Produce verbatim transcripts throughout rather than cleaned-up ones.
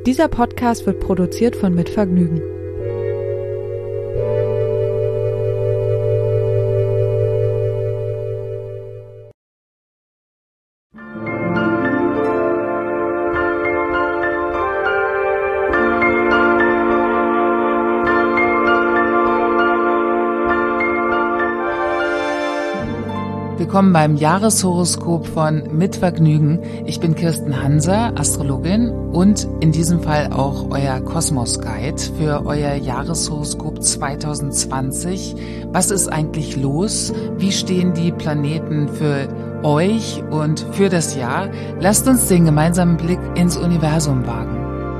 Dieser Podcast wird produziert von Mitvergnügen. Willkommen beim Jahreshoroskop von Mitvergnügen. Ich bin Kirsten Hanser, Astrologin und in diesem Fall auch euer Kosmos-Guide für euer Jahreshoroskop zwanzig zwanzig. Was ist eigentlich los? Wie stehen die Planeten für euch und für das Jahr? Lasst uns den gemeinsamen Blick ins Universum wagen.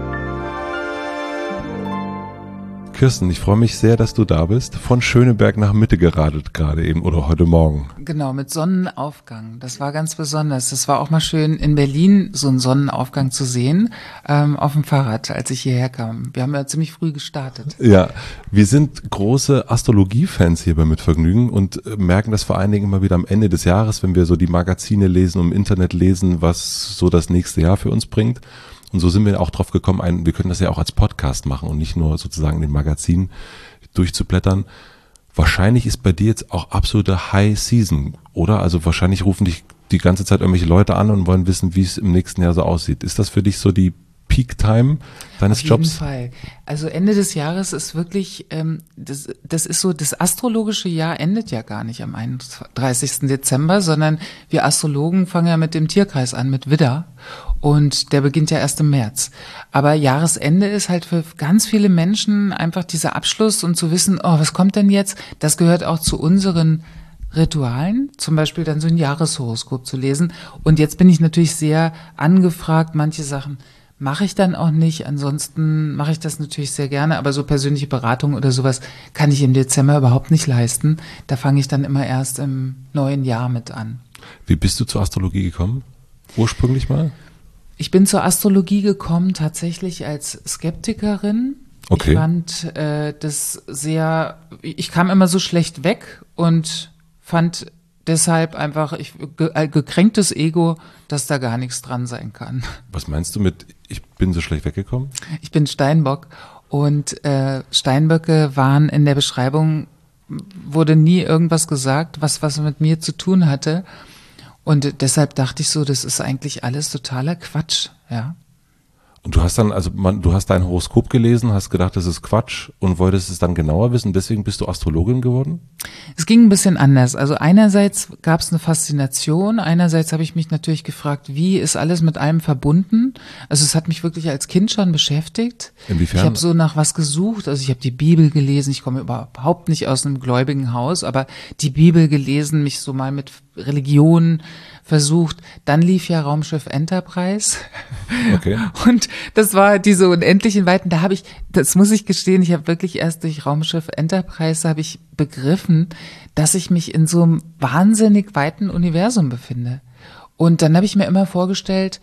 Kirsten, ich freue mich sehr, dass du da bist. Von Schöneberg nach Mitte geradelt gerade eben oder heute Morgen. Genau, mit Sonnenaufgang. Das war ganz besonders. Das war auch mal schön in Berlin, so einen Sonnenaufgang zu sehen, ähm, auf dem Fahrrad, als ich hierher kam. Wir haben ja ziemlich früh gestartet. Ja, wir sind große Astrologie-Fans hier bei Mitvergnügen und merken das vor allen Dingen immer wieder am Ende des Jahres, wenn wir so die Magazine lesen und im Internet lesen, was so das nächste Jahr für uns bringt. Und so sind wir auch drauf gekommen, ein, wir können das ja auch als Podcast machen und nicht nur sozusagen in den Magazinen durchzublättern. Wahrscheinlich ist bei dir jetzt auch absolute High Season, oder? Also wahrscheinlich rufen dich die ganze Zeit irgendwelche Leute an und wollen wissen, wie es im nächsten Jahr so aussieht. Ist das für dich so die Peak Time deines Auf Jobs? Auf jeden Fall. Also Ende des Jahres ist wirklich, ähm, das, das ist so, das astrologische Jahr endet ja gar nicht am einunddreißigsten Dezember, sondern wir Astrologen fangen ja mit dem Tierkreis an, mit Widder. Und der beginnt ja erst im März. Aber Jahresende ist halt für ganz viele Menschen einfach dieser Abschluss und zu wissen, oh, was kommt denn jetzt? Das gehört auch zu unseren Ritualen, zum Beispiel dann so ein Jahreshoroskop zu lesen. Und jetzt bin ich natürlich sehr angefragt, manche Sachen mache ich dann auch nicht, ansonsten mache ich das natürlich sehr gerne, aber so persönliche Beratung oder sowas kann ich im Dezember überhaupt nicht leisten. Da fange ich dann immer erst im neuen Jahr mit an. Wie bist du zur Astrologie gekommen? Ursprünglich mal? Ich bin zur Astrologie gekommen tatsächlich als Skeptikerin. Okay. Ich fand äh, das sehr, ich kam immer so schlecht weg und fand deshalb einfach ich, ge, ein gekränktes Ego, dass da gar nichts dran sein kann. Was meinst du mit, ich bin so schlecht weggekommen? Ich bin Steinbock und äh, Steinböcke waren in der Beschreibung, wurde nie irgendwas gesagt, was was mit mir zu tun hatte. Und deshalb dachte ich so, das ist eigentlich alles totaler Quatsch, ja. Und du hast dann, also man, du hast dein Horoskop gelesen, hast gedacht, das ist Quatsch und wolltest es dann genauer wissen, deswegen bist du Astrologin geworden? Es ging ein bisschen anders. Also einerseits gab es eine Faszination, einerseits habe ich mich natürlich gefragt, wie ist alles mit allem verbunden? Also es hat mich wirklich als Kind schon beschäftigt. Inwiefern? Ich habe so nach was gesucht, also ich habe die Bibel gelesen, ich komme überhaupt nicht aus einem gläubigen Haus, aber die Bibel gelesen, mich so mal mit Religion versucht. Dann lief ja Raumschiff Enterprise. Okay. Und das war diese unendlichen Weiten. Da habe ich, das muss ich gestehen, ich habe wirklich erst durch Raumschiff Enterprise habe ich begriffen, dass ich mich in so einem wahnsinnig weiten Universum befinde. Und dann habe ich mir immer vorgestellt,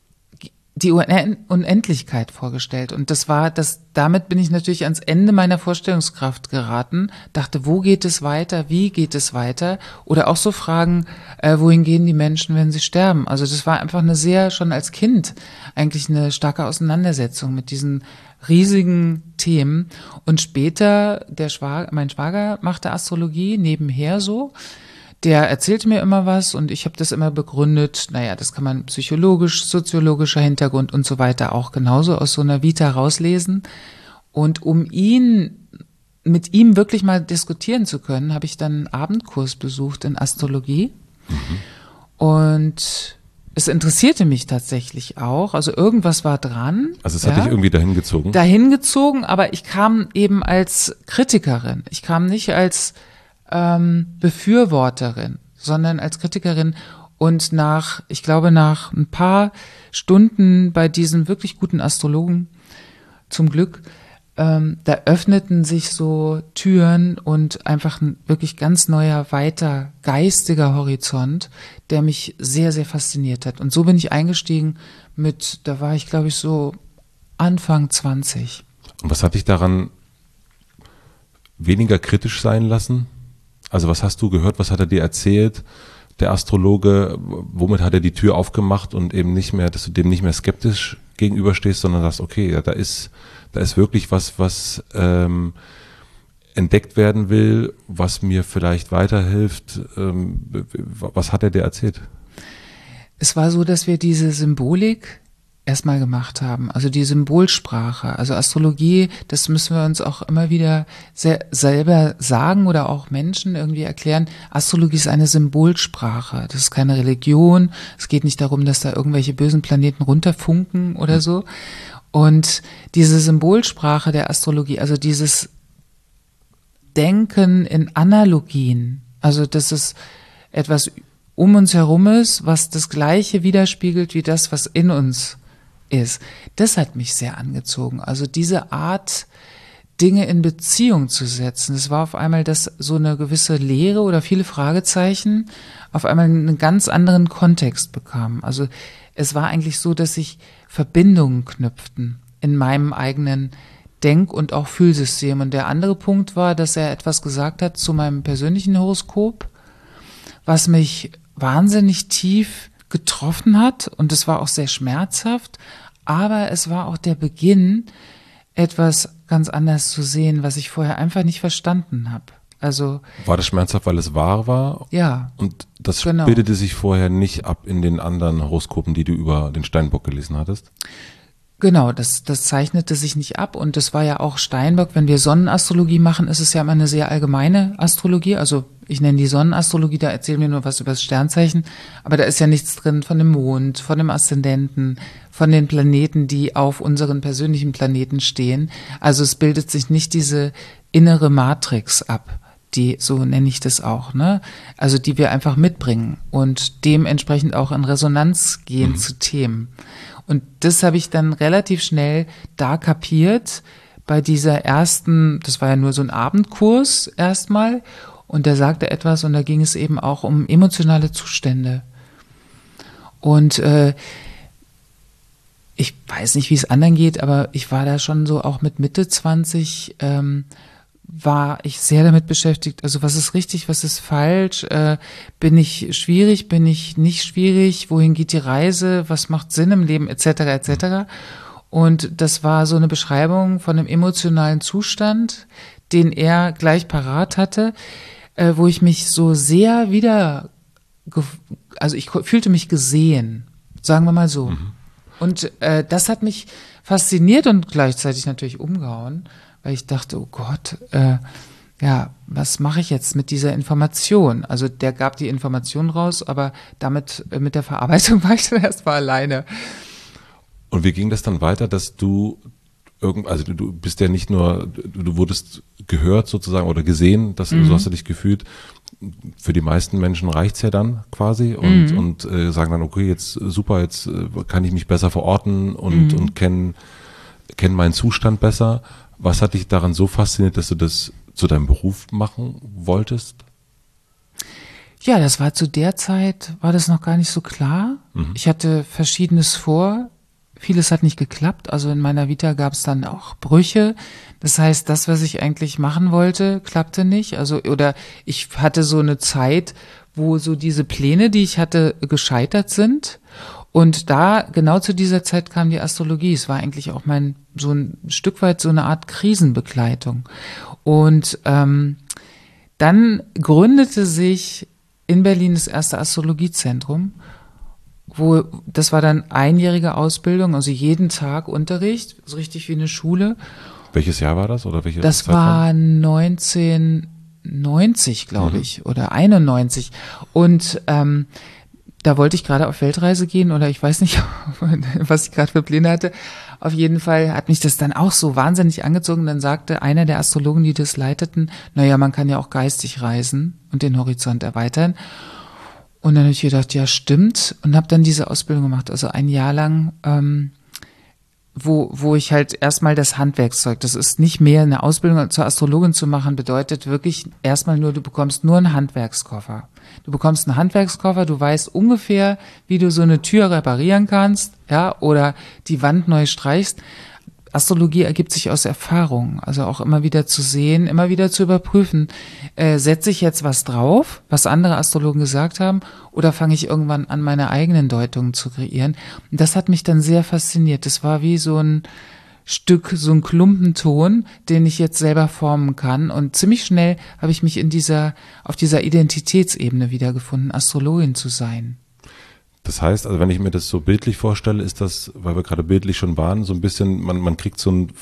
die Unendlichkeit vorgestellt. Und das war, das, damit bin ich natürlich ans Ende meiner Vorstellungskraft geraten, dachte, wo geht es weiter, wie geht es weiter? Oder auch so Fragen, äh, wohin gehen die Menschen, wenn sie sterben? Also das war einfach eine sehr, schon als Kind, eigentlich eine starke Auseinandersetzung mit diesen riesigen Themen. Und später, der Schwager, mein Schwager machte Astrologie nebenher so. Der erzählte mir immer was und ich habe das immer begründet, naja, das kann man psychologisch, soziologischer Hintergrund und so weiter auch genauso aus so einer Vita rauslesen. Und um ihn, mit ihm wirklich mal diskutieren zu können, habe ich dann einen Abendkurs besucht in Astrologie. Mhm. Und es interessierte mich tatsächlich auch, also irgendwas war dran. Also es hat ja dich irgendwie dahin gezogen? Dahin gezogen, aber ich kam eben als Kritikerin. Ich kam nicht als Ähm, Befürworterin, sondern als Kritikerin und nach, ich glaube nach ein paar Stunden bei diesen wirklich guten Astrologen, zum Glück, ähm, da öffneten sich so Türen und einfach ein wirklich ganz neuer, weiter, geistiger Horizont, der mich sehr, sehr fasziniert hat. Und so bin ich eingestiegen mit, da war ich glaube ich so Anfang zwanzig. Und was hat dich daran weniger kritisch sein lassen? Also was hast du gehört, was hat er dir erzählt, der Astrologe, womit hat er die Tür aufgemacht und eben nicht mehr, dass du dem nicht mehr skeptisch gegenüberstehst, sondern sagst, okay, ja, da ist, da ist wirklich was, was ähm, entdeckt werden will, was mir vielleicht weiterhilft. Ähm, was hat er dir erzählt? Es war so, dass wir diese Symbolik erstmal gemacht haben, also die Symbolsprache, also Astrologie, das müssen wir uns auch immer wieder sehr, selber sagen oder auch Menschen irgendwie erklären. Astrologie ist eine Symbolsprache, das ist keine Religion, es geht nicht darum, dass da irgendwelche bösen Planeten runterfunken oder so. Und diese Symbolsprache der Astrologie, also dieses Denken in Analogien, also dass es etwas um uns herum ist, was das Gleiche widerspiegelt wie das, was in uns ist. Das hat mich sehr angezogen. Also diese Art, Dinge in Beziehung zu setzen. Es war auf einmal, dass so eine gewisse Leere oder viele Fragezeichen auf einmal einen ganz anderen Kontext bekamen. Also es war eigentlich so, dass sich Verbindungen knüpften in meinem eigenen Denk- und auch Fühlsystem. Und der andere Punkt war, dass er etwas gesagt hat zu meinem persönlichen Horoskop, was mich wahnsinnig tief getroffen hat, und es war auch sehr schmerzhaft, aber es war auch der Beginn, etwas ganz anders zu sehen, was ich vorher einfach nicht verstanden habe. Also war das schmerzhaft, weil es wahr war? Ja. Und das genau. bildete sich vorher nicht ab in den anderen Horoskopen, die du über den Steinbock gelesen hattest? Genau, das, das zeichnete sich nicht ab, und das war ja auch Steinbock. Wenn wir Sonnenastrologie machen, ist es ja immer eine sehr allgemeine Astrologie. Also ich nenne die Sonnenastrologie, da erzählen wir nur was über das Sternzeichen, aber da ist ja nichts drin von dem Mond, von dem Aszendenten, von den Planeten, die auf unseren persönlichen Planeten stehen. Also es bildet sich nicht diese innere Matrix ab, die, so nenne ich das auch, ne? Also die wir einfach mitbringen und dementsprechend auch in Resonanz gehen mhm. zu Themen. Und das habe ich dann relativ schnell da kapiert bei dieser ersten, das war ja nur so ein Abendkurs erstmal, und da sagte etwas, und da ging es eben auch um emotionale Zustände. Und äh, ich weiß nicht, wie es anderen geht, aber ich war da schon so auch mit Mitte zwanzig, ähm, war ich sehr damit beschäftigt, also was ist richtig, was ist falsch, äh, bin ich schwierig, bin ich nicht schwierig, wohin geht die Reise, was macht Sinn im Leben, et cetera et cetera. Und das war so eine Beschreibung von einem emotionalen Zustand, den er gleich parat hatte, äh, wo ich mich so sehr wieder, also ich fühlte mich gesehen, sagen wir mal so. Mhm. Und äh, das hat mich fasziniert und gleichzeitig natürlich umgehauen, weil ich dachte, oh Gott, äh, ja, was mache ich jetzt mit dieser Information? Also der gab die Information raus, aber damit, äh, mit der Verarbeitung war ich dann erstmal alleine. Und wie ging das dann weiter, dass du irgend, also du, du bist ja nicht nur, du, du wurdest gehört sozusagen oder gesehen, das, mhm. so hast du dich gefühlt. Für die meisten Menschen reicht's ja dann quasi und, mhm. und äh, sagen dann, okay, jetzt super, jetzt äh, kann ich mich besser verorten und, mhm. und kennen kenn meinen Zustand besser. Was hat dich daran so fasziniert, dass du das zu deinem Beruf machen wolltest? Ja, das war zu der Zeit, war das noch gar nicht so klar. Mhm. Ich hatte Verschiedenes vor. Vieles hat nicht geklappt. Also in meiner Vita gab es dann auch Brüche. Das heißt, das, was ich eigentlich machen wollte, klappte nicht. Also, oder ich hatte so eine Zeit, wo so diese Pläne, die ich hatte, gescheitert sind. Und da, genau zu dieser Zeit kam die Astrologie. Es war eigentlich auch mein, so ein Stück weit so eine Art Krisenbegleitung. Und ähm, dann gründete sich in Berlin das erste Astrologiezentrum, wo, das war dann einjährige Ausbildung, also jeden Tag Unterricht, so richtig wie eine Schule. Welches Jahr war das? Oder welche das Zeit war neunzehnhundertneunzig, glaube mhm. ich, oder einundneunzig. Und ähm, da wollte ich gerade auf Weltreise gehen oder ich weiß nicht, was ich gerade für Pläne hatte. Auf jeden Fall hat mich das dann auch so wahnsinnig angezogen. Dann sagte einer der Astrologen, die das leiteten, naja, man kann ja auch geistig reisen und den Horizont erweitern. Und dann habe ich gedacht, ja, stimmt. Und habe dann diese Ausbildung gemacht, also ein Jahr lang, ähm, wo wo ich halt erstmal das Handwerkszeug, das ist nicht mehr eine Ausbildung zur Astrologin zu machen, bedeutet wirklich erstmal nur, du bekommst nur einen Handwerkskoffer. Du bekommst einen Handwerkskoffer, du weißt ungefähr, wie du so eine Tür reparieren kannst, ja, oder die Wand neu streichst. Astrologie ergibt sich aus Erfahrung, also auch immer wieder zu sehen, immer wieder zu überprüfen, äh, setze ich jetzt was drauf, was andere Astrologen gesagt haben, oder fange ich irgendwann an, meine eigenen Deutungen zu kreieren? Und das hat mich dann sehr fasziniert. Das war wie so ein Stück, so ein Klumpenton, den ich jetzt selber formen kann. Und ziemlich schnell habe ich mich in dieser, auf dieser Identitätsebene wiedergefunden, Astrologin zu sein. Das heißt, also wenn ich mir das so bildlich vorstelle, ist das, weil wir gerade bildlich schon waren, so ein bisschen, man, man kriegt so ein,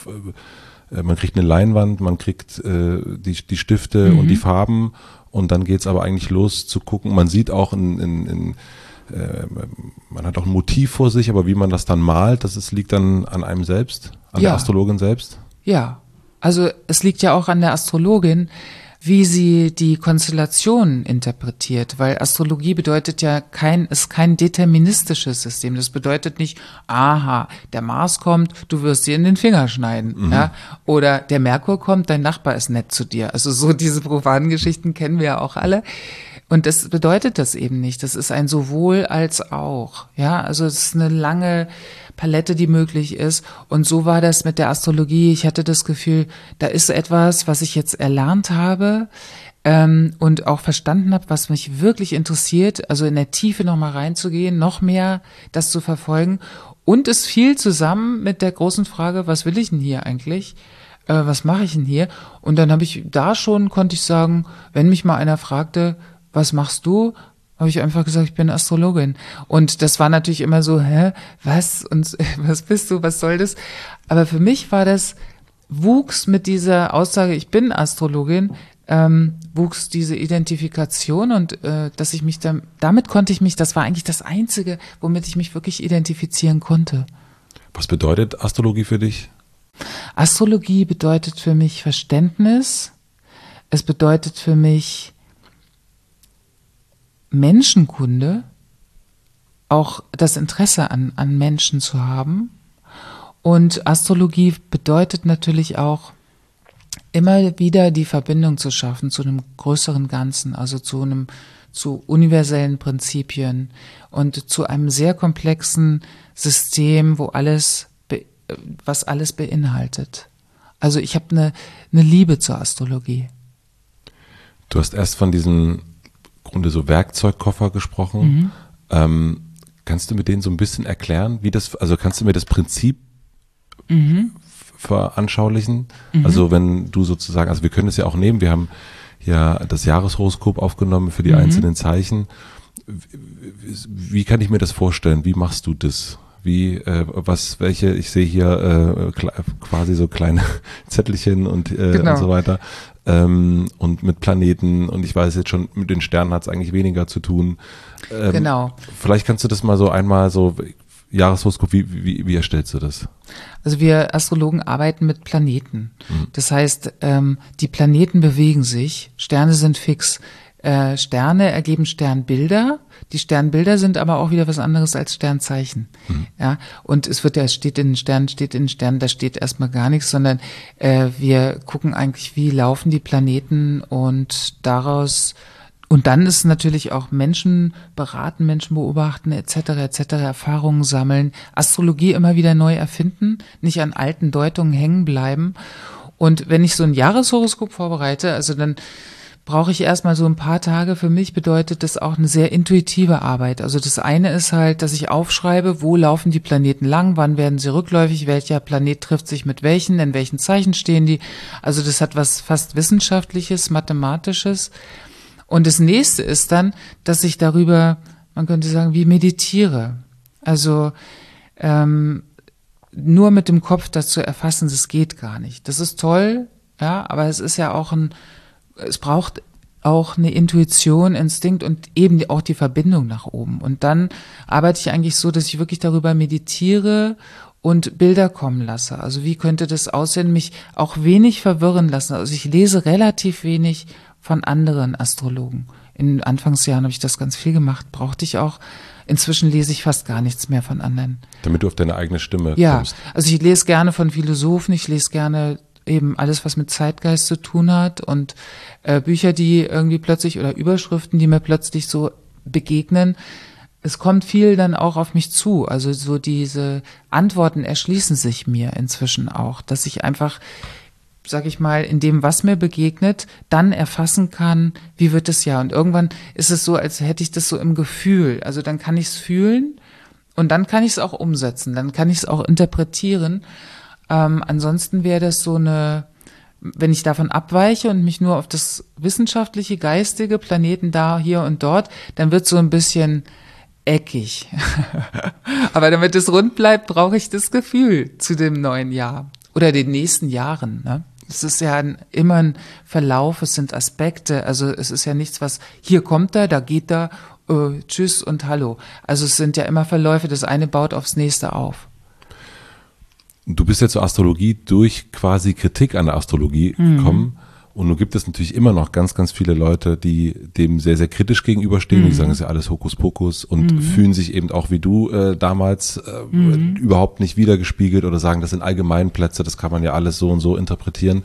äh, man kriegt eine Leinwand, man kriegt äh, die, die Stifte mhm. und die Farben und dann geht's aber eigentlich los zu gucken. Man sieht auch in, in, in äh, man hat auch ein Motiv vor sich, aber wie man das dann malt, das ist, liegt dann an einem selbst, an ja. der Astrologin selbst? Ja, also es liegt ja auch an der Astrologin, wie sie die Konstellationen interpretiert, weil Astrologie bedeutet ja kein, ist kein deterministisches System. Das bedeutet nicht, aha, der Mars kommt, du wirst dir in den Finger schneiden, mhm. ja, oder der Merkur kommt, dein Nachbar ist nett zu dir. Also so diese profanen Geschichten kennen wir ja auch alle. Und das bedeutet das eben nicht. Das ist ein sowohl als auch, ja, also es ist eine lange Palette, die möglich ist. Und so war das mit der Astrologie. Ich hatte das Gefühl, da ist etwas, was ich jetzt erlernt habe ähm, und auch verstanden habe, was mich wirklich interessiert, also in der Tiefe nochmal reinzugehen, noch mehr das zu verfolgen. Und es fiel zusammen mit der großen Frage, was will ich denn hier eigentlich? Äh, was mache ich denn hier? Und dann habe ich da schon, konnte ich sagen, wenn mich mal einer fragte, was machst du? Habe ich einfach gesagt, ich bin Astrologin. Und das war natürlich immer so, hä, was? Und was bist du? Was soll das? Aber für mich war das, wuchs mit dieser Aussage, ich bin Astrologin, ähm, wuchs diese Identifikation und äh, dass ich mich da, damit konnte ich mich, das war eigentlich das Einzige, womit ich mich wirklich identifizieren konnte. Was bedeutet Astrologie für dich? Astrologie bedeutet für mich Verständnis. Es bedeutet für mich Menschenkunde, auch das Interesse an, an Menschen zu haben. Und Astrologie bedeutet natürlich auch, immer wieder die Verbindung zu schaffen zu einem größeren Ganzen, also zu einem, zu universellen Prinzipien und zu einem sehr komplexen System, wo alles, was alles beinhaltet. Also ich habe eine, eine Liebe zur Astrologie. Du hast erst von diesem Grunde so Werkzeugkoffer gesprochen. Mhm. Ähm, kannst du mir den so ein bisschen erklären, wie das, also kannst du mir das Prinzip mhm. veranschaulichen? Mhm. Also wenn du sozusagen, also wir können es ja auch nehmen, wir haben ja das Jahreshoroskop aufgenommen für die mhm. einzelnen Zeichen. Wie kann ich mir das vorstellen? Wie machst du das? Wie, äh, was, welche, ich sehe hier äh, quasi so kleine Zettelchen und, äh, genau. und so weiter. Ähm, und mit Planeten und ich weiß jetzt schon, mit den Sternen hat es eigentlich weniger zu tun. Ähm, genau. Vielleicht kannst du das mal so einmal so, Jahreshoroskop, wie, wie, wie erstellst du das? Also wir Astrologen arbeiten mit Planeten. Mhm. Das heißt, ähm, die Planeten bewegen sich, Sterne sind fix. Äh, Sterne ergeben Sternbilder. Die Sternbilder sind aber auch wieder was anderes als Sternzeichen. Mhm. Ja, und es wird ja, es steht in den Sternen, steht in den Sternen, da steht erstmal gar nichts, sondern äh, wir gucken eigentlich, wie laufen die Planeten und daraus, und dann ist natürlich auch Menschen beraten, Menschen beobachten, et cetera, et cetera, Erfahrungen sammeln, Astrologie immer wieder neu erfinden, nicht an alten Deutungen hängen bleiben. Und wenn ich so ein Jahreshoroskop vorbereite, also dann brauche ich erstmal so ein paar Tage. Für mich bedeutet das auch eine sehr intuitive Arbeit. Also das eine ist halt, dass ich aufschreibe, wo laufen die Planeten lang, wann werden sie rückläufig, welcher Planet trifft sich mit welchen, in welchen Zeichen stehen die. Also das hat was fast Wissenschaftliches, Mathematisches. Und das nächste ist dann, dass ich darüber, man könnte sagen, wie meditiere. Also ähm, nur mit dem Kopf das zu erfassen, das geht gar nicht. Das ist toll, ja, aber es ist ja auch ein Es braucht auch eine Intuition, Instinkt und eben auch die Verbindung nach oben. Und dann arbeite ich eigentlich so, dass ich wirklich darüber meditiere und Bilder kommen lasse. Also wie könnte das aussehen, mich auch wenig verwirren lassen. Also ich lese relativ wenig von anderen Astrologen. In den Anfangsjahren habe ich das ganz viel gemacht, brauchte ich auch. Inzwischen lese ich fast gar nichts mehr von anderen. Damit du auf deine eigene Stimme ja, kommst. Ja, also ich lese gerne von Philosophen, ich lese gerne eben alles, was mit Zeitgeist zu tun hat und äh, Bücher, die irgendwie plötzlich oder Überschriften, die mir plötzlich so begegnen, es kommt viel dann auch auf mich zu. Also so diese Antworten erschließen sich mir inzwischen auch, dass ich einfach, sag ich mal, in dem, was mir begegnet, dann erfassen kann, wie wird es ja. Und irgendwann ist es so, als hätte ich das so im Gefühl. Also dann kann ich es fühlen und dann kann ich es auch umsetzen, dann kann ich es auch interpretieren. Ähm, ansonsten wäre das so eine, wenn ich davon abweiche und mich nur auf das wissenschaftliche, geistige, Planeten da, hier und dort, dann wird so ein bisschen eckig. Aber damit es rund bleibt, brauche ich das Gefühl zu dem neuen Jahr oder den nächsten Jahren. Ne? Es ist ja ein, immer ein Verlauf, es sind Aspekte, also es ist ja nichts, was hier kommt er, da geht er, äh, tschüss und hallo. Also es sind ja immer Verläufe, das eine baut aufs nächste auf. Du bist ja zur Astrologie durch quasi Kritik an der Astrologie mhm. gekommen. Und nun gibt es natürlich immer noch ganz, ganz viele Leute, die dem sehr, sehr kritisch gegenüberstehen. Mhm. Die sagen, es ist ja alles Hokuspokus und mhm. fühlen sich eben auch wie du äh, damals äh, mhm. überhaupt nicht wiedergespiegelt oder sagen, das sind Allgemeinplätze, das kann man ja alles so und so interpretieren.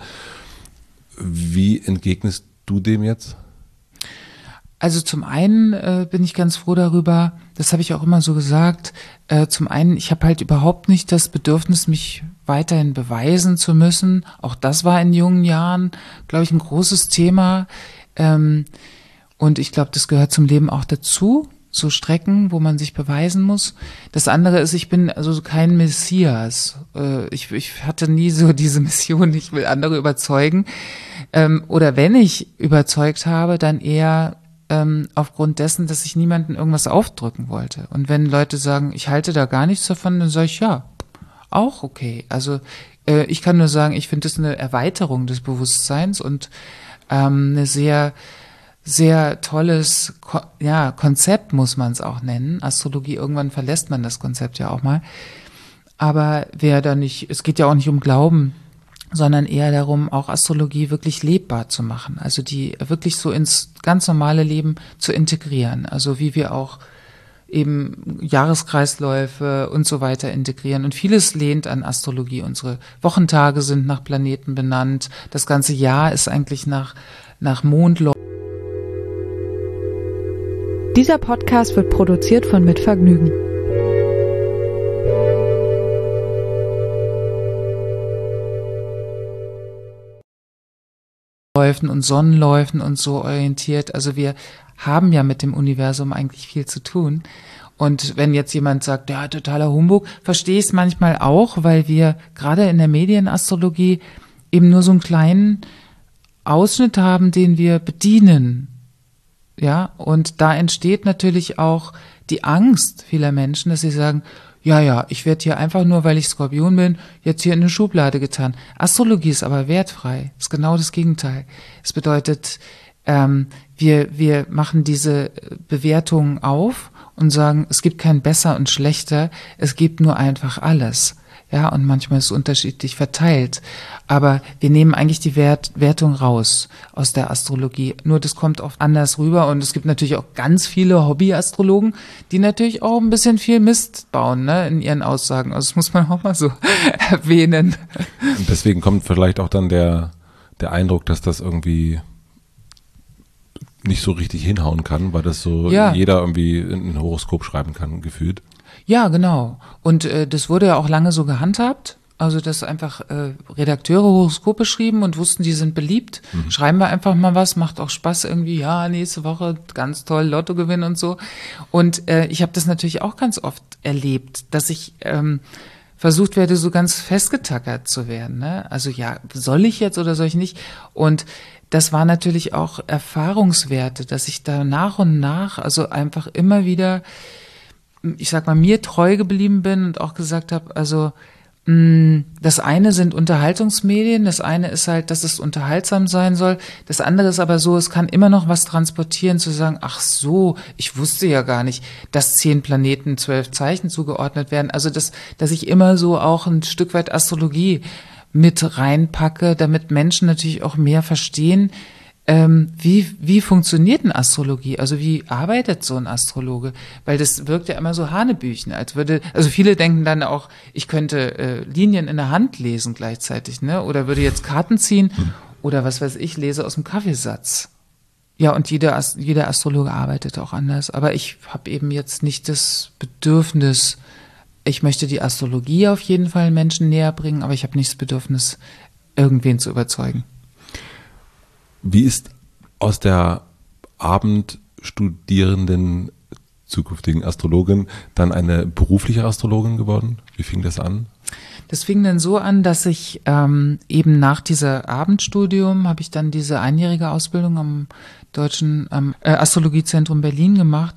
Wie entgegnest du dem jetzt? Also zum einen äh, bin ich ganz froh darüber, das habe ich auch immer so gesagt, äh, zum einen, ich habe halt überhaupt nicht das Bedürfnis, mich weiterhin beweisen zu müssen. Auch das war in jungen Jahren, glaube ich, ein großes Thema. Ähm, und ich glaube, das gehört zum Leben auch dazu, so Strecken, wo man sich beweisen muss. Das andere ist, ich bin also kein Messias. Äh, ich, ich hatte nie so diese Mission, ich will andere überzeugen. Ähm, oder wenn ich überzeugt habe, dann eher ähm, aufgrund dessen, dass ich niemandem irgendwas aufdrücken wollte. Und wenn Leute sagen, ich halte da gar nichts davon, dann sage ich, ja, auch okay. Also äh, ich kann nur sagen, ich finde das eine Erweiterung des Bewusstseins und ähm, eine sehr, sehr tolles Ko- ja, Konzept muss man es auch nennen. Astrologie, irgendwann verlässt man das Konzept ja auch mal. Aber wer da nicht, es geht ja auch nicht um Glauben, sondern eher darum, auch Astrologie wirklich lebbar zu machen. Also die wirklich so ins ganz normale Leben zu integrieren. Also wie wir auch eben Jahreskreisläufe und so weiter integrieren. Und vieles lehnt an Astrologie. Unsere Wochentage sind nach Planeten benannt. Das ganze Jahr ist eigentlich nach, nach Mondläufen. Dieser Podcast wird produziert von Mitvergnügen. Und Sonnenläufen und so orientiert. Also wir haben ja mit dem Universum eigentlich viel zu tun. Und wenn jetzt jemand sagt, ja, totaler Humbug, verstehe ich es manchmal auch, weil wir gerade in der Medienastrologie eben nur so einen kleinen Ausschnitt haben, den wir bedienen. Ja, und da entsteht natürlich auch die Angst vieler Menschen, dass sie sagen, ja, ja, ich werde hier einfach nur, weil ich Skorpion bin, jetzt hier in eine Schublade getan. Astrologie ist aber wertfrei. Ist genau das Gegenteil. Es bedeutet, ähm, wir, wir machen diese Bewertungen auf und sagen, es gibt kein besser und schlechter, es gibt nur einfach alles. Ja, und manchmal ist es unterschiedlich verteilt. Aber wir nehmen eigentlich die Wert, Wertung raus aus der Astrologie. Nur das kommt oft anders rüber. Und es gibt natürlich auch ganz viele Hobbyastrologen, die natürlich auch ein bisschen viel Mist bauen, ne, in ihren Aussagen. Also das muss man auch mal so erwähnen. Und deswegen kommt vielleicht auch dann der, der Eindruck, dass das irgendwie nicht so richtig hinhauen kann, weil das so ja. jeder irgendwie in ein Horoskop schreiben kann, gefühlt. Ja, genau. Und äh, das wurde ja auch lange so gehandhabt. Also, dass einfach äh, Redakteure Horoskope schrieben und wussten, die sind beliebt. Mhm. Schreiben wir einfach mal was, macht auch Spaß irgendwie. Ja, nächste Woche ganz toll, Lottogewinn und so. Und äh, ich habe das natürlich auch ganz oft erlebt, dass ich ähm, versucht werde, so ganz festgetackert zu werden. Ne? Also ja, soll ich jetzt oder soll ich nicht? Und das war natürlich auch Erfahrungswerte, dass ich da nach und nach, also einfach immer wieder, ich sag mal, mir treu geblieben bin und auch gesagt habe, also mh, das eine sind Unterhaltungsmedien, das eine ist halt, dass es unterhaltsam sein soll, das andere ist aber so, es kann immer noch was transportieren, zu sagen, ach so, ich wusste ja gar nicht, dass zehn Planeten zwölf Zeichen zugeordnet werden, also dass, dass ich immer so auch ein Stück weit Astrologie mit reinpacke, damit Menschen natürlich auch mehr verstehen, Ähm, wie, wie funktioniert eine Astrologie? Also wie arbeitet so ein Astrologe? Weil das wirkt ja immer so Hanebüchen, als würde, also viele denken dann auch, ich könnte äh, Linien in der Hand lesen gleichzeitig, ne? Oder würde jetzt Karten ziehen oder was weiß ich, lese aus dem Kaffeesatz. Ja, und jeder, jeder Astrologe arbeitet auch anders. Aber ich habe eben jetzt nicht das Bedürfnis, ich möchte die Astrologie auf jeden Fall Menschen näher bringen, aber ich habe nicht das Bedürfnis, irgendwen zu überzeugen. Wie ist aus der Abendstudierenden, zukünftigen Astrologin dann eine berufliche Astrologin geworden? Wie fing das an? Das fing dann so an, dass ich ähm, eben nach dieser Abendstudium habe ich dann diese einjährige Ausbildung am Deutschen ähm, äh, Astrologiezentrum Berlin gemacht.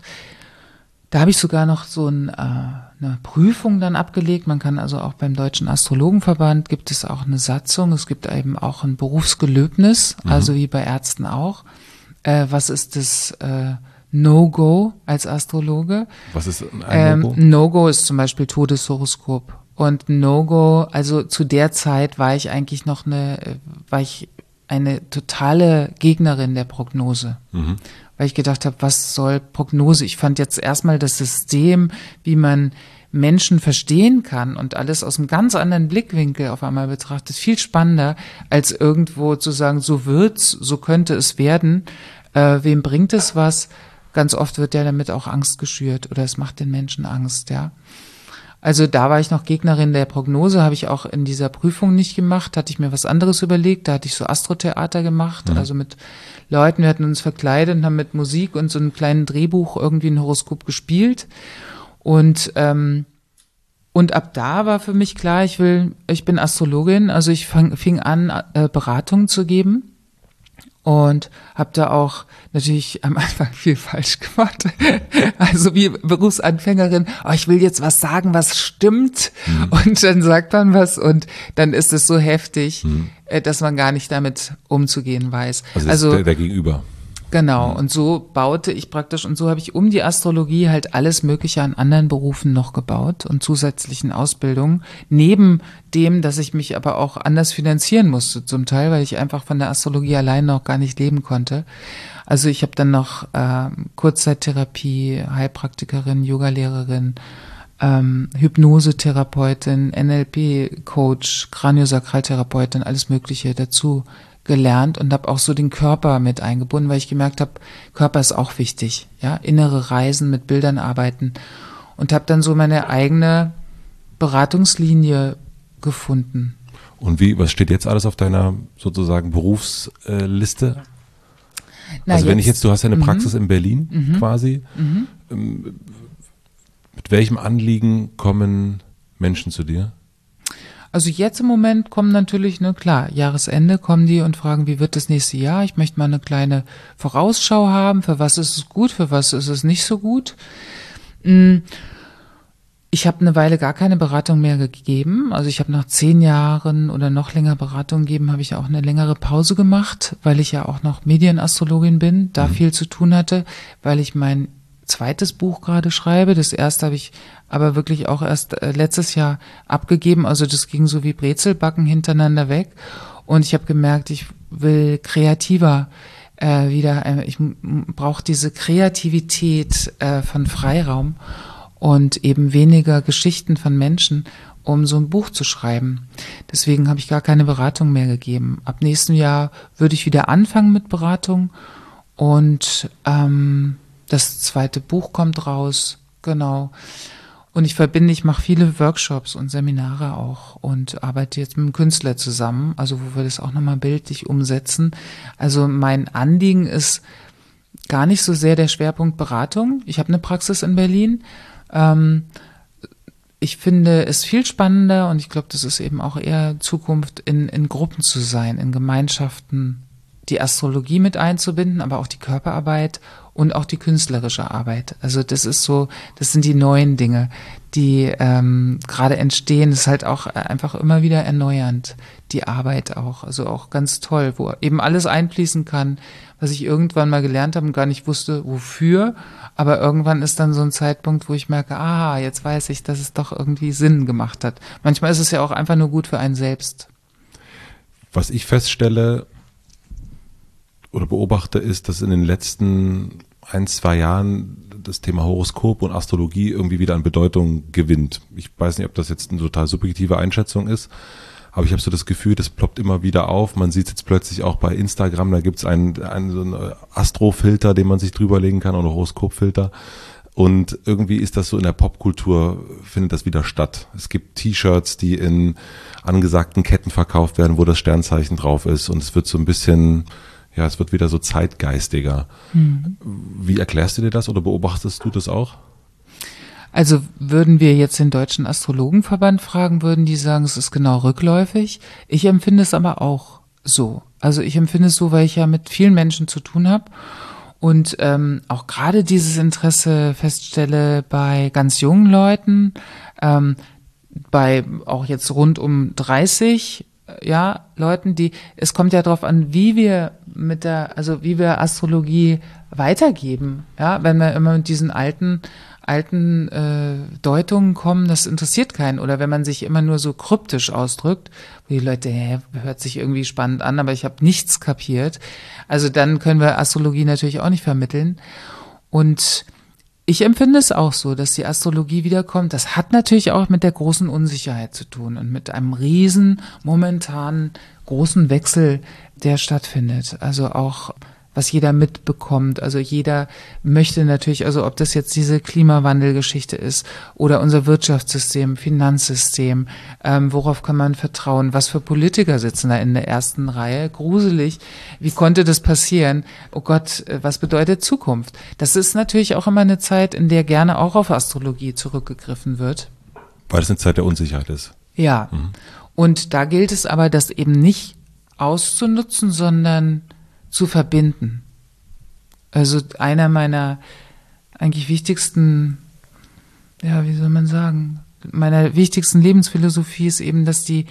Da habe ich sogar noch so ein, äh, eine Prüfung dann abgelegt. Man kann also auch beim Deutschen Astrologenverband gibt es auch eine Satzung. Es gibt eben auch ein Berufsgelöbnis, mhm. also wie bei Ärzten auch. Äh, was ist das äh, No-Go als Astrologe? Was ist ein ähm, No-Go? No-Go ist zum Beispiel Todeshoroskop. Und No-Go, also zu der Zeit war ich eigentlich noch eine, war ich eine totale Gegnerin der Prognose. Mhm. Weil ich gedacht habe, was soll Prognose? Ich fand jetzt erstmal das System, wie man Menschen verstehen kann und alles aus einem ganz anderen Blickwinkel auf einmal betrachtet, viel spannender, als irgendwo zu sagen, so wird's, so könnte es werden. Äh, wem bringt es was? Ganz oft wird ja damit auch Angst geschürt oder es macht den Menschen Angst, ja. Also da war ich noch Gegnerin der Prognose, habe ich auch in dieser Prüfung nicht gemacht, hatte ich mir was anderes überlegt, da hatte ich so Astrotheater gemacht, mhm. also mit Leuten, wir hatten uns verkleidet und haben mit Musik und so einem kleinen Drehbuch irgendwie ein Horoskop gespielt und ähm, und ab da war für mich klar, ich will, ich bin Astrologin, also ich fang, fing an, äh, Beratungen zu geben. Und habe da auch natürlich am Anfang viel falsch gemacht. Also wie Berufsanfängerin, oh, ich will jetzt was sagen, was stimmt. Mhm. Und dann sagt man was und dann ist es so heftig, mhm. dass man gar nicht damit umzugehen weiß. Also, also der, der Gegenüber. Genau, und so baute ich praktisch, und so habe ich um die Astrologie halt alles Mögliche an anderen Berufen noch gebaut und zusätzlichen Ausbildungen, neben dem, dass ich mich aber auch anders finanzieren musste zum Teil, weil ich einfach von der Astrologie allein noch gar nicht leben konnte. Also ich habe dann noch äh, Kurzzeittherapie, Heilpraktikerin, Yogalehrerin, ähm, Hypnosetherapeutin, N L P-Coach, Kraniosakraltherapeutin, alles Mögliche dazu gelernt und habe auch so den Körper mit eingebunden, weil ich gemerkt habe, Körper ist auch wichtig, ja, innere Reisen, mit Bildern arbeiten und habe dann so meine eigene Beratungslinie gefunden. Und wie, was steht jetzt alles auf deiner sozusagen Berufsliste? Na, also wenn jetzt, ich jetzt, du hast ja eine Praxis mhm. in Berlin mhm. quasi, mhm. mit welchem Anliegen kommen Menschen zu dir? Also jetzt im Moment kommen natürlich, ne, klar, Jahresende kommen die und fragen, wie wird das nächste Jahr? Ich möchte mal eine kleine Vorausschau haben, für was ist es gut, für was ist es nicht so gut. Ich habe eine Weile gar keine Beratung mehr gegeben. Also ich habe nach zehn Jahren oder noch länger Beratung gegeben, habe ich auch eine längere Pause gemacht, weil ich ja auch noch Medienastrologin bin, da mhm. viel zu tun hatte, weil ich mein zweites Buch gerade schreibe. Das erste habe ich aber wirklich auch erst äh, letztes Jahr abgegeben. Also das ging so wie Brezelbacken hintereinander weg. Und ich habe gemerkt, ich will kreativer äh, wieder, äh, ich brauche diese Kreativität äh, von Freiraum und eben weniger Geschichten von Menschen, um so ein Buch zu schreiben. Deswegen habe ich gar keine Beratung mehr gegeben. Ab nächstem Jahr würde ich wieder anfangen mit Beratung und ähm, das zweite Buch kommt raus, genau. Und ich verbinde, ich mache viele Workshops und Seminare auch und arbeite jetzt mit einem Künstler zusammen, also wo wir das auch nochmal bildlich umsetzen. Also mein Anliegen ist gar nicht so sehr der Schwerpunkt Beratung. Ich habe eine Praxis in Berlin. Ähm, ich finde es viel spannender und ich glaube, das ist eben auch eher Zukunft, in, in Gruppen zu sein, in Gemeinschaften, die Astrologie mit einzubinden, aber auch die Körperarbeit und auch die künstlerische Arbeit. Also das ist so, das sind die neuen Dinge, die ähm, gerade entstehen. Das ist halt auch einfach immer wieder erneuernd, die Arbeit auch. Also auch ganz toll, wo eben alles einfließen kann, was ich irgendwann mal gelernt habe und gar nicht wusste, wofür. Aber irgendwann ist dann so ein Zeitpunkt, wo ich merke, ah, jetzt weiß ich, dass es doch irgendwie Sinn gemacht hat. Manchmal ist es ja auch einfach nur gut für einen selbst. Was ich feststelle oder beobachte, ist, dass in den letzten ein, zwei Jahren das Thema Horoskop und Astrologie irgendwie wieder an Bedeutung gewinnt. Ich weiß nicht, ob das jetzt eine total subjektive Einschätzung ist, aber ich habe so das Gefühl, das ploppt immer wieder auf. Man sieht es jetzt plötzlich auch bei Instagram, da gibt es einen, einen so einen Astrofilter, den man sich drüberlegen kann, oder Horoskopfilter. Und irgendwie ist das so in der Popkultur, findet das wieder statt. Es gibt T-Shirts, die in angesagten Ketten verkauft werden, wo das Sternzeichen drauf ist. Und es wird so ein bisschen, ja, es wird wieder so zeitgeistiger. Mhm. Wie erklärst du dir das oder beobachtest du das auch? Also würden wir jetzt den Deutschen Astrologenverband fragen, würden die sagen, es ist genau rückläufig. Ich empfinde es aber auch so. Also ich empfinde es so, weil ich ja mit vielen Menschen zu tun habe. Und ähm, auch gerade dieses Interesse feststelle bei ganz jungen Leuten, ähm, bei auch jetzt rund um dreißig, ja, Leuten, die, es kommt ja darauf an, wie wir mit der, also wie wir Astrologie weitergeben, ja, wenn wir immer mit diesen alten alten äh, Deutungen kommen, das interessiert keinen. Oder wenn man sich immer nur so kryptisch ausdrückt, wo die Leute, hä, hört sich irgendwie spannend an, aber ich habe nichts kapiert. Also dann können wir Astrologie natürlich auch nicht vermitteln. Und ich empfinde es auch so, dass die Astrologie wiederkommt. Das hat natürlich auch mit der großen Unsicherheit zu tun und mit einem riesen, momentanen, großen Wechsel, der stattfindet. Also auch was jeder mitbekommt. Also jeder möchte natürlich, also ob das jetzt diese Klimawandelgeschichte ist oder unser Wirtschaftssystem, Finanzsystem, ähm, worauf kann man vertrauen? Was für Politiker sitzen da in der ersten Reihe? Gruselig. Wie konnte das passieren? Oh Gott, was bedeutet Zukunft? Das ist natürlich auch immer eine Zeit, in der gerne auch auf Astrologie zurückgegriffen wird. Weil es eine Zeit der Unsicherheit ist. Ja. Mhm. Und da gilt es aber, das eben nicht auszunutzen, sondern zu verbinden. Also einer meiner eigentlich wichtigsten, ja, wie soll man sagen, meiner wichtigsten Lebensphilosophie ist eben, dass die,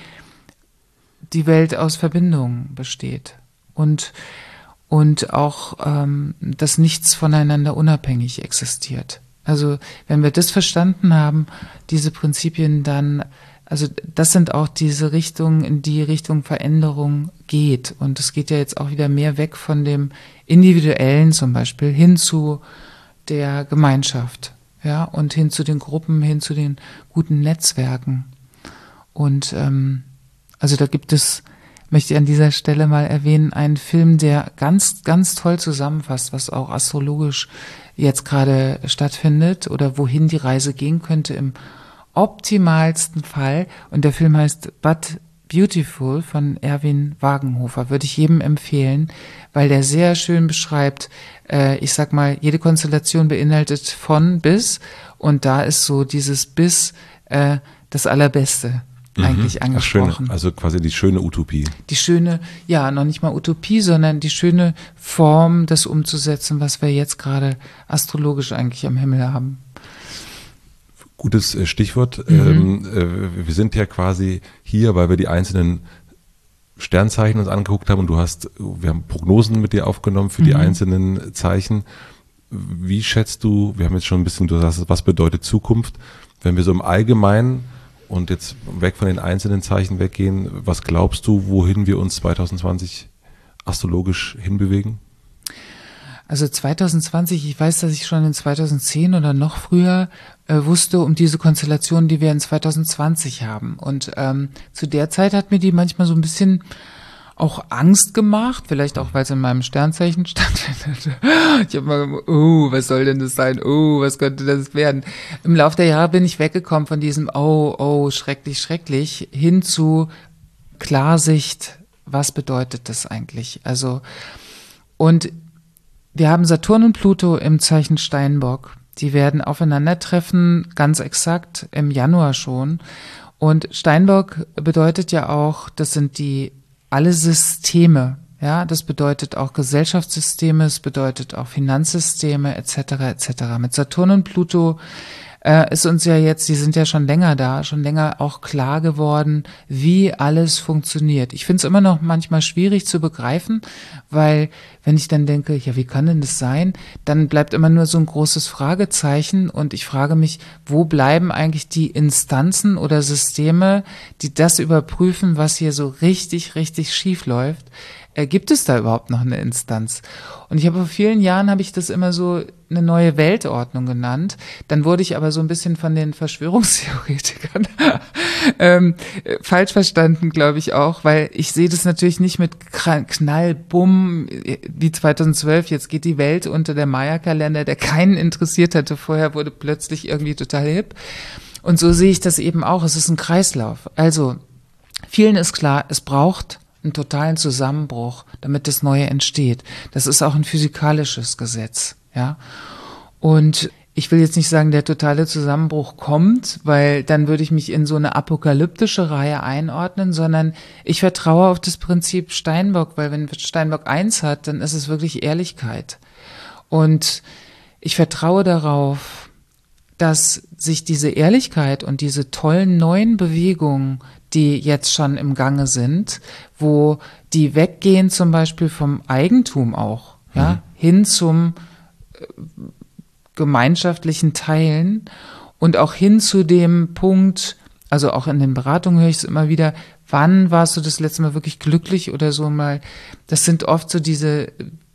die Welt aus Verbindungen besteht und, und auch, ähm, dass nichts voneinander unabhängig existiert. Also wenn wir das verstanden haben, diese Prinzipien, dann, also das sind auch diese Richtungen, in die Richtung Veränderung geht. Und es geht ja jetzt auch wieder mehr weg von dem Individuellen zum Beispiel hin zu der Gemeinschaft, ja, und hin zu den Gruppen, hin zu den guten Netzwerken. Und ähm, also da gibt es, möchte ich an dieser Stelle mal erwähnen, einen Film, der ganz, ganz toll zusammenfasst, was auch astrologisch jetzt gerade stattfindet oder wohin die Reise gehen könnte im optimalsten Fall. Und der Film heißt But Beautiful von Erwin Wagenhofer. Würde ich jedem empfehlen, weil der sehr schön beschreibt, äh, ich sag mal, jede Konstellation beinhaltet von bis und da ist so dieses bis äh, das Allerbeste eigentlich mhm. angesprochen. Schöne, also quasi die schöne Utopie. Die schöne, ja, noch nicht mal Utopie, sondern die schöne Form, das umzusetzen, was wir jetzt gerade astrologisch eigentlich am Himmel haben. Gutes Stichwort. Mhm. Ähm, wir sind ja quasi hier, weil wir die einzelnen Sternzeichen uns angeguckt haben und du hast, wir haben Prognosen mit dir aufgenommen für mhm. die einzelnen Zeichen. Wie schätzt du, wir haben jetzt schon ein bisschen, du sagst, was bedeutet Zukunft, wenn wir so im Allgemeinen und jetzt weg von den einzelnen Zeichen weggehen, was glaubst du, wohin wir uns zwanzig zwanzig astrologisch hinbewegen? Also zwanzig zwanzig, ich weiß, dass ich schon in zwanzig zehn oder noch früher äh, wusste um diese Konstellation, die wir in zwanzig zwanzig haben. Und ähm, zu der Zeit hat mir die manchmal so ein bisschen auch Angst gemacht, vielleicht auch, weil es in meinem Sternzeichen stand. Ich habe mal, oh, was soll denn das sein? Oh, was könnte das werden? Im Laufe der Jahre bin ich weggekommen von diesem, oh, oh, schrecklich, schrecklich, hin zu Klarsicht, was bedeutet das eigentlich? Also, und wir haben Saturn und Pluto im Zeichen Steinbock. Die werden aufeinandertreffen, ganz exakt im Januar schon. Und Steinbock bedeutet ja auch, das sind die alle Systeme. Ja, das bedeutet auch Gesellschaftssysteme, es bedeutet auch Finanzsysteme et cetera et cetera. Mit Saturn und Pluto äh, ist uns ja jetzt, die sind ja schon länger da, schon länger auch klar geworden, wie alles funktioniert. Ich finde es immer noch manchmal schwierig zu begreifen, weil wenn ich dann denke, ja, wie kann denn das sein? Dann bleibt immer nur so ein großes Fragezeichen und ich frage mich, wo bleiben eigentlich die Instanzen oder Systeme, die das überprüfen, was hier so richtig, richtig schief läuft? Äh, gibt es da überhaupt noch eine Instanz? Und ich habe vor vielen Jahren, habe ich das immer so eine neue Weltordnung genannt. Dann wurde ich aber so ein bisschen von den Verschwörungstheoretikern ähm, falsch verstanden, glaube ich auch, weil ich sehe das natürlich nicht mit Knall, Bumm, wie zweitausendzwölf, jetzt geht die Welt unter, der Maya-Kalender, der keinen interessiert hatte, vorher wurde plötzlich irgendwie total hip. Und so sehe ich das eben auch, es ist ein Kreislauf. Also, vielen ist klar, es braucht einen totalen Zusammenbruch, damit das Neue entsteht. Das ist auch ein physikalisches Gesetz, ja. Und ich will jetzt nicht sagen, der totale Zusammenbruch kommt, weil dann würde ich mich in so eine apokalyptische Reihe einordnen, sondern ich vertraue auf das Prinzip Steinbock, weil wenn Steinbock eins hat, dann ist es wirklich Ehrlichkeit. Und ich vertraue darauf, dass sich diese Ehrlichkeit und diese tollen neuen Bewegungen, die jetzt schon im Gange sind, wo die weggehen zum Beispiel vom Eigentum auch, ja, mhm. hin zum äh, gemeinschaftlichen Teilen und auch hin zu dem Punkt, also auch in den Beratungen höre ich es immer wieder, wann warst du das letzte Mal wirklich glücklich oder so mal, das sind oft so diese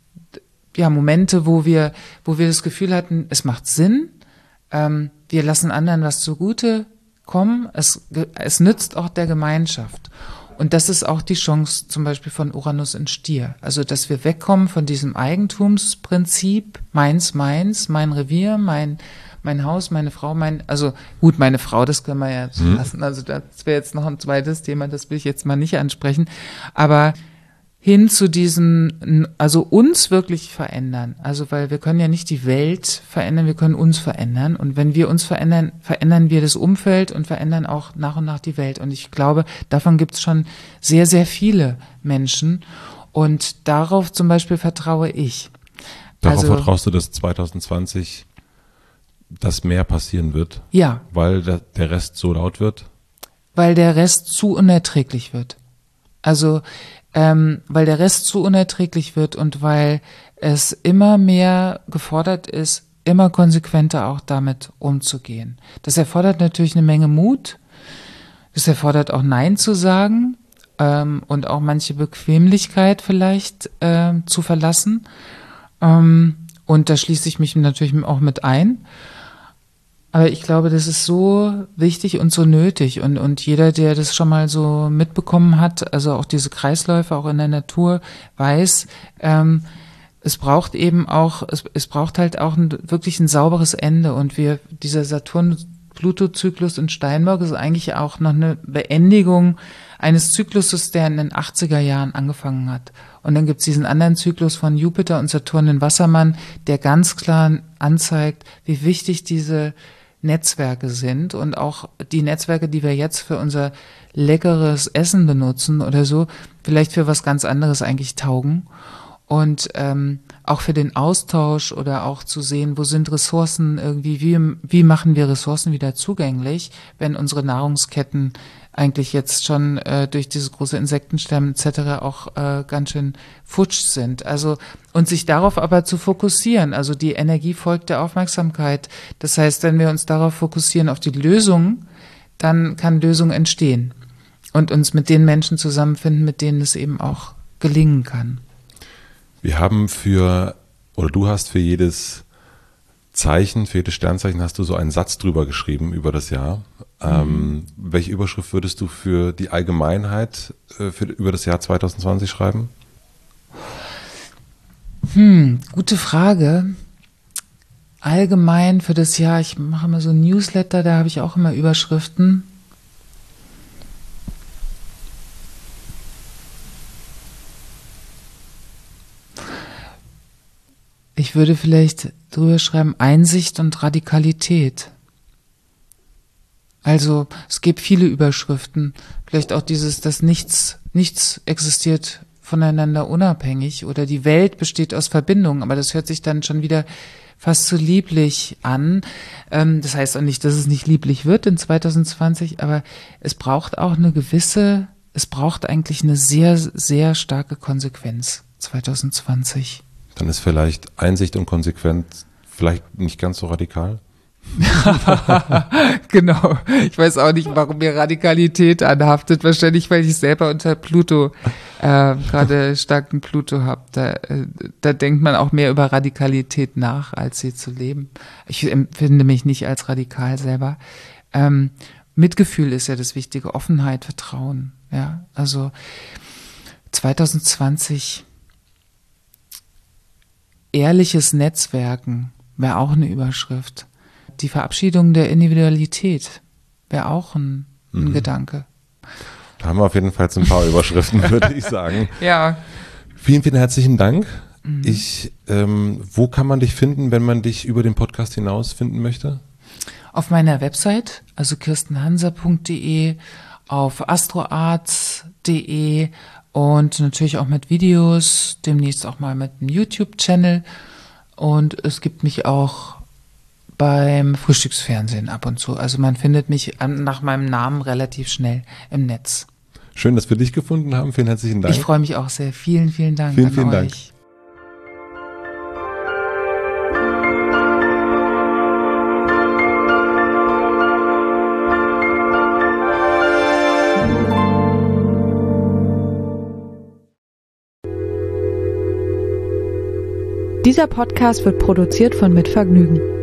ja, Momente, wo wir, wo wir das Gefühl hatten, es macht Sinn, ähm, wir lassen anderen was zugute kommen, es, es nützt auch der Gemeinschaft. Und das ist auch die Chance zum Beispiel von Uranus in Stier. Also, dass wir wegkommen von diesem Eigentumsprinzip, meins, meins, mein Revier, mein, mein Haus, meine Frau, mein, also gut, meine Frau, das können wir ja mhm. lassen. Also, das wäre jetzt noch ein zweites Thema, das will ich jetzt mal nicht ansprechen. Aber hin zu diesem, also uns wirklich verändern. Also, weil wir können ja nicht die Welt verändern, wir können uns verändern. Und wenn wir uns verändern, verändern wir das Umfeld und verändern auch nach und nach die Welt. Und ich glaube, davon gibt es schon sehr, sehr viele Menschen. Und darauf zum Beispiel vertraue ich. Darauf also, vertraust du, dass zwanzig zwanzig das mehr passieren wird? Ja. Weil der, der Rest so laut wird? Weil der Rest zu unerträglich wird. Also, Ähm, weil der Rest zu unerträglich wird und weil es immer mehr gefordert ist, immer konsequenter auch damit umzugehen. Das erfordert natürlich eine Menge Mut, das erfordert auch Nein zu sagen ähm, und auch manche Bequemlichkeit vielleicht äh, zu verlassen. Ähm, und da schließe ich mich natürlich auch mit ein. Aber ich glaube, das ist so wichtig und so nötig. Und, und jeder, der das schon mal so mitbekommen hat, also auch diese Kreisläufe auch in der Natur, weiß, ähm, es braucht eben auch, es, es braucht halt auch ein, wirklich ein sauberes Ende. Und wir, dieser Saturn-Pluto-Zyklus in Steinbock ist eigentlich auch noch eine Beendigung eines Zykluses, der in den achtziger Jahren angefangen hat. Und dann gibt's diesen anderen Zyklus von Jupiter und Saturn in Wassermann, der ganz klar anzeigt, wie wichtig diese Netzwerke sind und auch die Netzwerke, die wir jetzt für unser leckeres Essen benutzen oder so, vielleicht für was ganz anderes eigentlich taugen. Und ähm, auch für den Austausch oder auch zu sehen, wo sind Ressourcen irgendwie, wie, wie machen wir Ressourcen wieder zugänglich, wenn unsere Nahrungsketten eigentlich jetzt schon äh, durch diese große Insektensterben et cetera auch äh, ganz schön futsch sind. Also und sich darauf aber zu fokussieren. Also die Energie folgt der Aufmerksamkeit. Das heißt, wenn wir uns darauf fokussieren, auf die Lösung, dann kann Lösung entstehen und uns mit den Menschen zusammenfinden, mit denen es eben auch gelingen kann. Wir haben für, oder du hast für jedes Zeichen, für jedes Sternzeichen hast du so einen Satz drüber geschrieben über das Jahr. Mhm. Ähm, welche Überschrift würdest du für die Allgemeinheit äh, für, über das Jahr zwanzig zwanzig schreiben? Hm, gute Frage. Allgemein für das Jahr, ich mache immer so ein Newsletter, da habe ich auch immer Überschriften. Ich würde vielleicht drüber schreiben, Einsicht und Radikalität. Also es gibt viele Überschriften, vielleicht auch dieses, dass nichts, nichts existiert voneinander unabhängig oder die Welt besteht aus Verbindungen, aber das hört sich dann schon wieder fast zu lieblich an. Das heißt auch nicht, dass es nicht lieblich wird in zwanzig zwanzig, aber es braucht auch eine gewisse, es braucht eigentlich eine sehr, sehr starke Konsequenz zwanzig zwanzig. Dann ist vielleicht Einsicht und Konsequenz vielleicht nicht ganz so radikal. Genau. Ich weiß auch nicht, warum mir Radikalität anhaftet. Wahrscheinlich, weil ich selber unter Pluto äh, gerade starken Pluto habe. Da, äh, da denkt man auch mehr über Radikalität nach, als sie zu leben. Ich empfinde mich nicht als radikal selber. Ähm, Mitgefühl ist ja das Wichtige, Offenheit, Vertrauen. Ja, also zwanzig zwanzig ehrliches Netzwerken wäre auch eine Überschrift. Die Verabschiedung der Individualität wäre auch ein, ein mhm. Gedanke. Da haben wir auf jeden Fall so ein paar Überschriften, würde ich sagen. Ja. Vielen, vielen herzlichen Dank. Mhm. Ich, ähm, wo kann man dich finden, wenn man dich über den Podcast hinaus finden möchte? Auf meiner Website, also kirstenhanser punkt de, auf astroarts punkt de und natürlich auch mit Videos, demnächst auch mal mit einem YouTube-Channel. Und es gibt mich auch beim Frühstücksfernsehen ab und zu. Also man findet mich nach meinem Namen relativ schnell im Netz. Schön, dass wir dich gefunden haben. Vielen herzlichen Dank. Ich freue mich auch sehr. Vielen, vielen Dank vielen, an vielen euch. Dank. Dieser Podcast wird produziert von Mit Vergnügen.